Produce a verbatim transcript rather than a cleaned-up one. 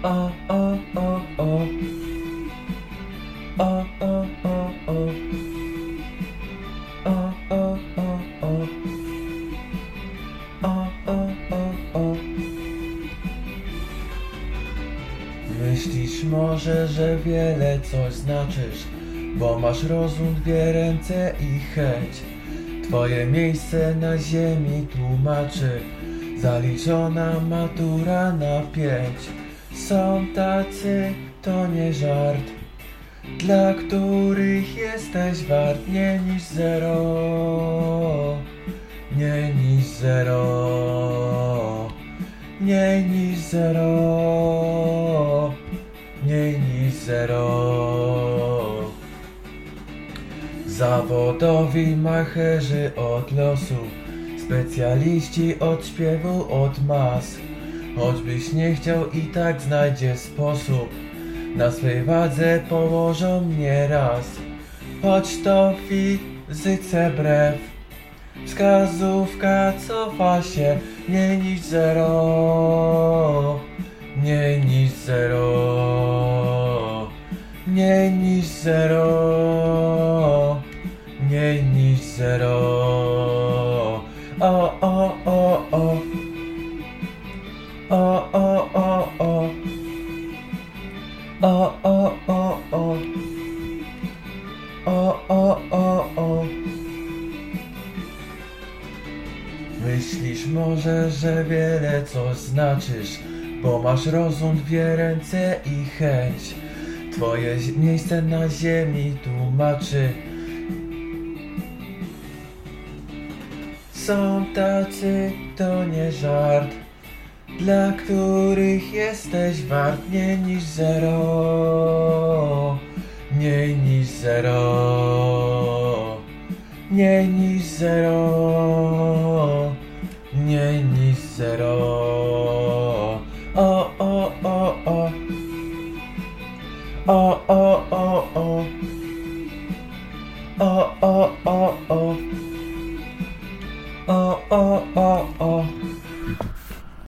o, o, o, o. O, o, o, o. O, o, o, o. O, o, o, o. Myślisz może, że wiele coś znaczysz, bo masz rozum, dwie ręce i chęć. Twoje miejsce na ziemi tłumaczy zaliczona matura na pięć. Są tacy, to nie żart, dla których jesteś wart mniej niż zero, mniej niż zero, mniej niż zero, mniej niż zero. Zawodowi macherzy od losu, specjaliści od śpiewu, od mas. Choćbyś nie chciał, i tak znajdzie sposób, na swej wadze położą mnie raz. Choć to fizyce brew, wskazówka cofa się mniej niż zero, mniej niż zero, mniej niż zero, mniej niż zero. O, o, o, o. O, o, o, o. O, o, o, o. O, o, o, o. Myślisz może, że wiele coś znaczysz, bo masz rozum, dwie ręce i chęć. Twoje miejsce na ziemi tłumaczy. Są tacy, to nie żart, dla których jesteś wart mniej niż zero, mniej niż zero, mniej niż